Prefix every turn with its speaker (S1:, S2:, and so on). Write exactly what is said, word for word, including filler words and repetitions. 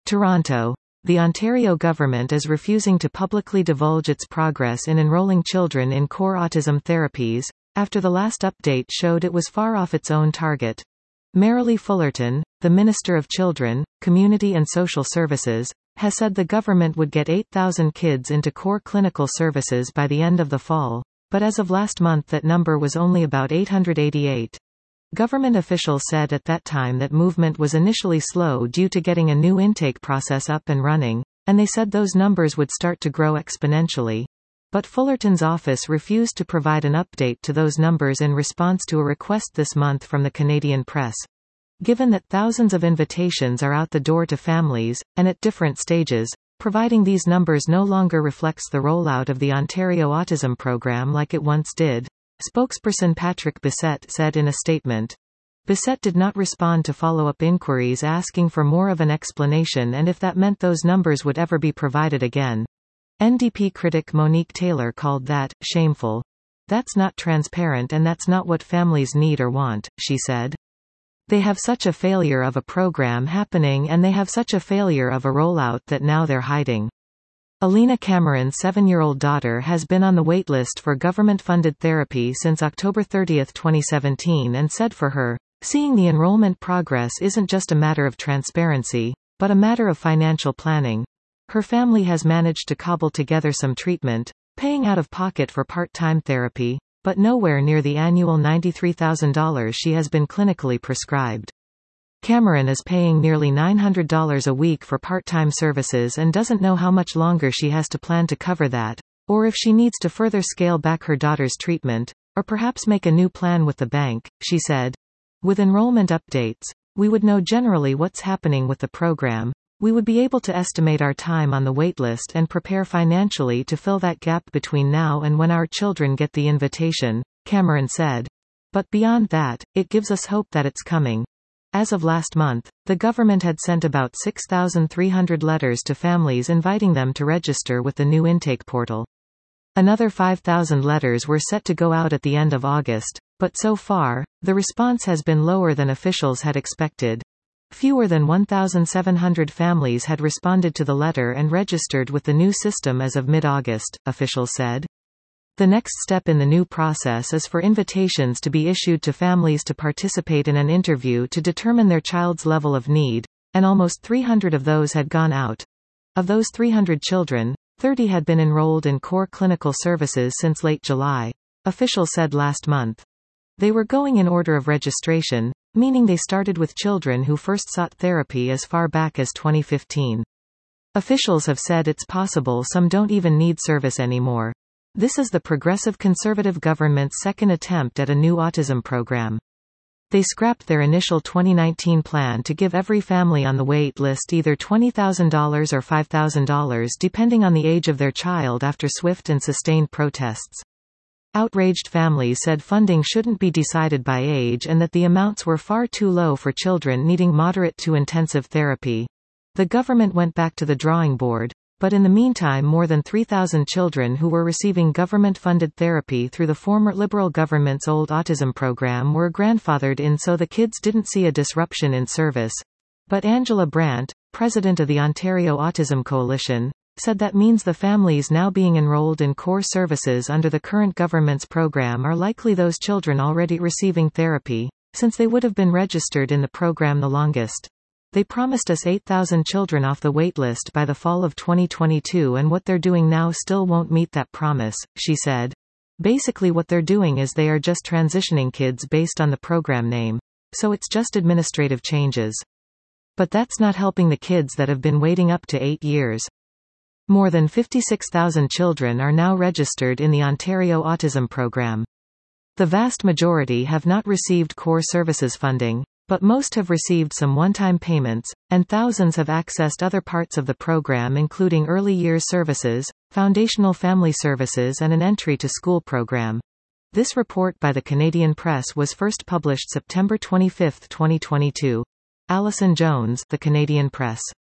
S1: Toronto. The Ontario government is refusing to publicly divulge its progress in enrolling children in core autism therapies, after the last update showed it was far off its own target. Marilee Fullerton, the Minister of Children, Community and Social Services, has said the government would get eight thousand kids into core clinical services by the end of the fall, but as of last month that number was only about eight hundred eighty-eight. Government officials said at that time that movement was initially slow due to getting a new intake process up and running, and they said those numbers would start to grow exponentially. But Fullerton's office refused to provide an update to those numbers in response to a request this month from the Canadian Press. Given that thousands of invitations are out the door to families, and at different stages, providing these numbers no longer reflects the rollout of the Ontario Autism Program like it once did. Spokesperson Patrick Bessette said in a statement. Bessette did not respond to follow-up inquiries asking for more of an explanation and if that meant those numbers would ever be provided again. N D P critic Monique Taylor called that shameful. That's not transparent and that's not what families need or want, she said. They have such a failure of a program happening and they have such a failure of a rollout that now they're hiding. Alina Cameron's seven-year-old daughter has been on the waitlist for government-funded therapy since October thirtieth twenty seventeen and said for her, seeing the enrollment progress isn't just a matter of transparency, but a matter of financial planning. Her family has managed to cobble together some treatment, paying out of pocket for part-time therapy, but nowhere near the annual ninety-three thousand dollars she has been clinically prescribed. Cameron is paying nearly nine hundred dollars a week for part-time services and doesn't know how much longer she has to plan to cover that, or if she needs to further scale back her daughter's treatment, or perhaps make a new plan with the bank, she said. With enrollment updates, we would know generally what's happening with the program. We would be able to estimate our time on the waitlist and prepare financially to fill that gap between now and when our children get the invitation, Cameron said. But beyond that, it gives us hope that it's coming. As of last month, the government had sent about six thousand three hundred letters to families inviting them to register with the new intake portal. Another five thousand letters were set to go out at the end of August, but so far, the response has been lower than officials had expected. Fewer than one thousand seven hundred families had responded to the letter and registered with the new system as of mid-August, officials said. The next step in the new process is for invitations to be issued to families to participate in an interview to determine their child's level of need, and almost three hundred of those had gone out. Of those three hundred children, thirty had been enrolled in core clinical services since late July, officials said last month. They were going in order of registration, meaning they started with children who first sought therapy as far back as twenty fifteen. Officials have said it's possible some don't even need service anymore. This is the Progressive Conservative government's second attempt at a new autism program. They scrapped their initial twenty nineteen plan to give every family on the wait list either twenty thousand dollars or five thousand dollars depending on the age of their child after swift and sustained protests. Outraged families said funding shouldn't be decided by age and that the amounts were far too low for children needing moderate to intensive therapy. The government went back to the drawing board, but in the meantime more than three thousand children who were receiving government-funded therapy through the former Liberal government's old autism program were grandfathered in so the kids didn't see a disruption in service. But Angela Brandt, president of the Ontario Autism Coalition, said that means the families now being enrolled in core services under the current government's program are likely those children already receiving therapy, since they would have been registered in the program the longest. They promised us eight thousand children off the waitlist by the fall of twenty twenty-two and what they're doing now still won't meet that promise, she said. Basically what they're doing is they are just transitioning kids based on the program name. So it's just administrative changes. But that's not helping the kids that have been waiting up to eight years. More than fifty-six thousand children are now registered in the Ontario Autism Program. The vast majority have not received core services funding, but most have received some one-time payments, and thousands have accessed other parts of the program including early years services, foundational family services and an entry to school program. This report by the Canadian Press was first published September twenty-fifth twenty twenty-two. Alison Jones, The Canadian Press.